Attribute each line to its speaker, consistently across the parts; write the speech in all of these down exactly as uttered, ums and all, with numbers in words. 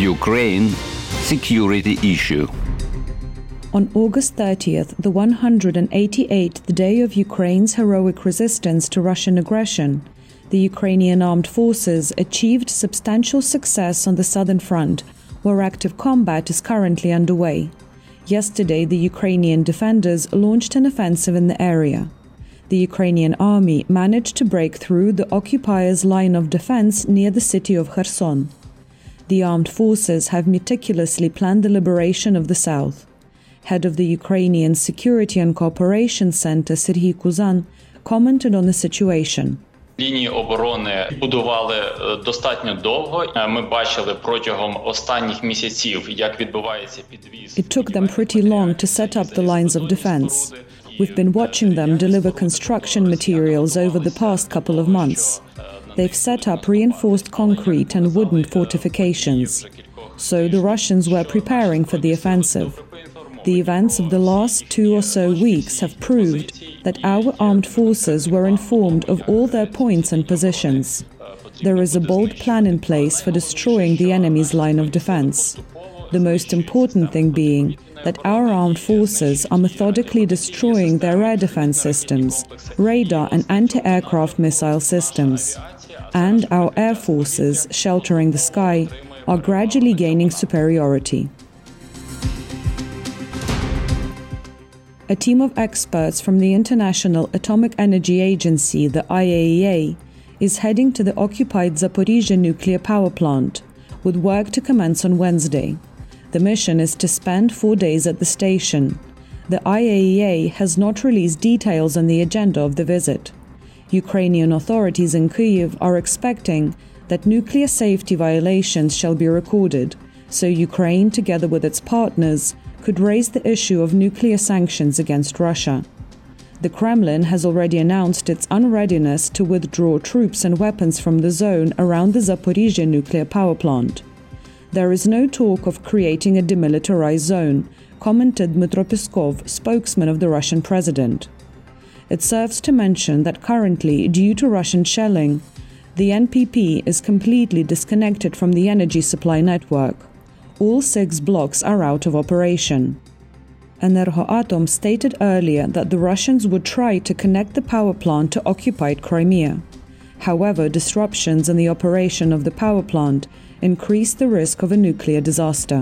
Speaker 1: Ukraine security issue.
Speaker 2: On August thirtieth, the one hundred eighty-eighth day of Ukraine's heroic resistance to Russian aggression, the Ukrainian armed forces achieved substantial success on the southern front, where active combat is currently underway. Yesterday, the Ukrainian defenders launched an offensive in the area. The Ukrainian army managed to break through the occupiers' line of defense near the city of Kherson. The armed forces have meticulously planned the liberation of the south. Head of the Ukrainian Security and Cooperation Center, Serhiy Kuzan, commented on the situation.
Speaker 3: Лінії оборони будували достатньо довго. Ми бачили протягом останніх місяців, як відбувається підвіз.
Speaker 2: It took them pretty long to set up the lines of defense. We've been watching them deliver construction materials over the past couple of months. They've set up reinforced concrete and wooden fortifications. So the Russians were preparing for the offensive. The events of the last two or so weeks have proved that our armed forces were informed of all their points and positions. There is a bold plan in place for destroying the enemy's line of defense. The most important thing being that our armed forces are methodically destroying their air defense systems, radar and anti-aircraft missile systems. And our air forces, sheltering the sky, are gradually gaining superiority. A team of experts from the International Atomic Energy Agency, the I A E A, is heading to the occupied Zaporizhzhia nuclear power plant, with work to commence on Wednesday. The mission is to spend four days at the station. The I A E A has not released details on the agenda of the visit. Ukrainian authorities in Kyiv are expecting that nuclear safety violations shall be recorded, so Ukraine, together with its partners, could raise the issue of nuclear sanctions against Russia. The Kremlin has already announced its unreadiness to withdraw troops and weapons from the zone around the Zaporizhzhia nuclear power plant. There is no talk of creating a demilitarized zone, commented Dmytro Peskov, spokesman of the Russian president. It serves to mention that currently, due to Russian shelling, the N P P is completely disconnected from the energy supply network. All six blocks are out of operation. Energoatom stated earlier that the Russians would try to connect the power plant to occupied Crimea. However, disruptions in the operation of the power plant increase the risk of a nuclear disaster.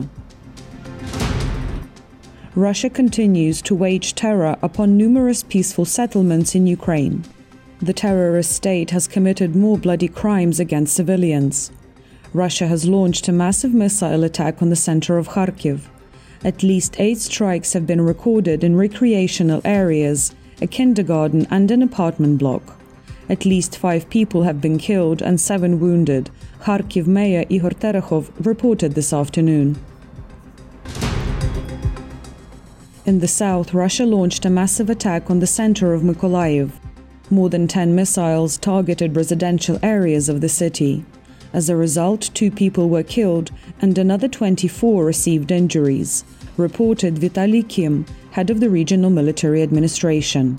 Speaker 2: Russia continues to wage terror upon numerous peaceful settlements in Ukraine. The terrorist state has committed more bloody crimes against civilians. Russia has launched a massive missile attack on the center of Kharkiv. At least eight strikes have been recorded in recreational areas, a kindergarten and an apartment block. At least five people have been killed and seven wounded, Kharkiv Mayor Ihor Terekhov reported this afternoon. In the south, Russia launched a massive attack on the center of Mykolaiv. More than ten missiles targeted residential areas of the city. As a result, two people were killed and another twenty-four received injuries, reported Vitaly Kim, head of the regional military administration.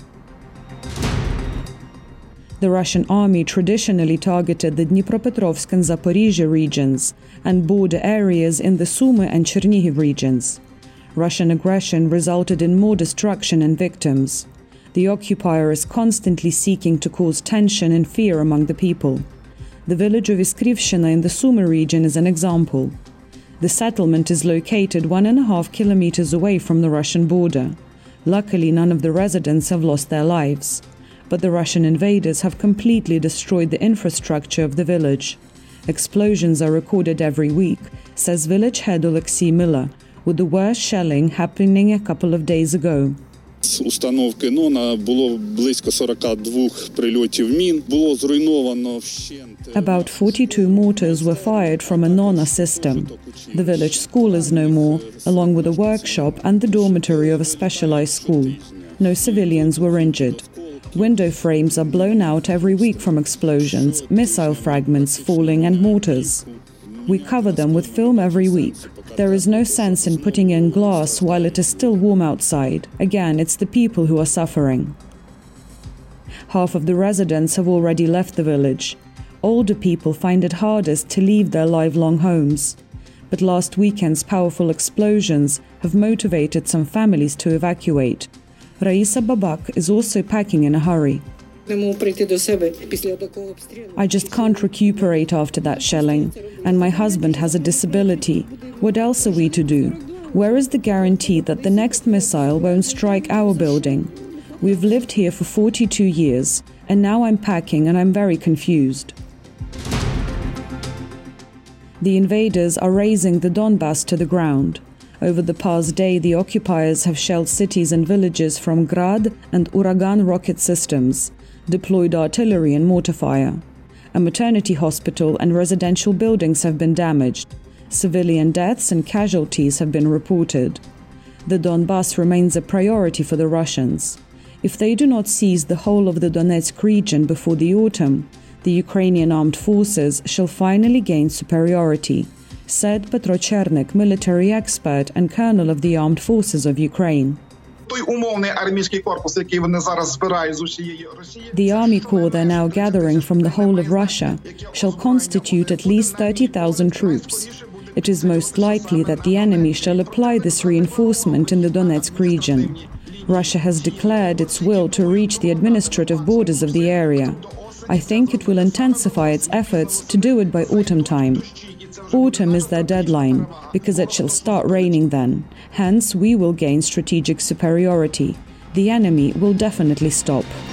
Speaker 2: The Russian army traditionally targeted the Dnipropetrovsk and Zaporizhzhia regions and border areas in the Sumy and Chernihiv regions. Russian aggression resulted in more destruction and victims. The occupier is constantly seeking to cause tension and fear among the people. The village of Iskrivshina in the Sumy region is an example. The settlement is located one and a half kilometers away from the Russian border. Luckily, none of the residents have lost their lives. But the Russian invaders have completely destroyed the infrastructure of the village. Explosions are recorded every week, says village head Oleksiy Miller, with the worst shelling happening a couple of days ago.
Speaker 4: З установки НОНа було близько сорока двох прильотів мін. Було зруйновано вщент.
Speaker 2: About forty-two mortars were fired from a NONA system. The village school is no more, along with a workshop and the dormitory of a specialized school. No civilians were injured. Window frames are blown out every week from explosions, missile fragments falling and mortars. We cover them with film every week. There is no sense in putting in glass while it is still warm outside. Again, it's the people who are suffering. Half of the residents have already left the village. Older people find it hardest to leave their lifelong homes. but last weekend's powerful explosions have motivated some families to evacuate. Raisa Babak is also packing in a hurry. I just can't recuperate after that shelling, and my husband has a disability. What else are we to do? Where is the guarantee that the next missile won't strike our building? We've lived here for forty-two years, and now I'm packing and I'm very confused. The invaders are razing the Donbass to the ground. Over the past day, the occupiers have shelled cities and villages from Grad and Uragan rocket systems, deployed artillery and mortar fire. A maternity hospital and residential buildings have been damaged. Civilian deaths and casualties have been reported. The Donbass remains a priority for the Russians. If they do not seize the whole of the Donetsk region before the autumn, the Ukrainian armed forces shall finally gain superiority, said Petro Chernik, military expert and colonel of the armed forces of Ukraine. The army corps they're now gathering from the whole of Russia shall constitute at least thirty thousand troops. It is most likely that the enemy shall apply this reinforcement in the Donetsk region. Russia has declared its will to reach the administrative borders of the area. I think it will intensify its efforts to do it by autumn time. Autumn is their deadline, because it shall start raining then. Hence, we will gain strategic superiority. The enemy will definitely stop.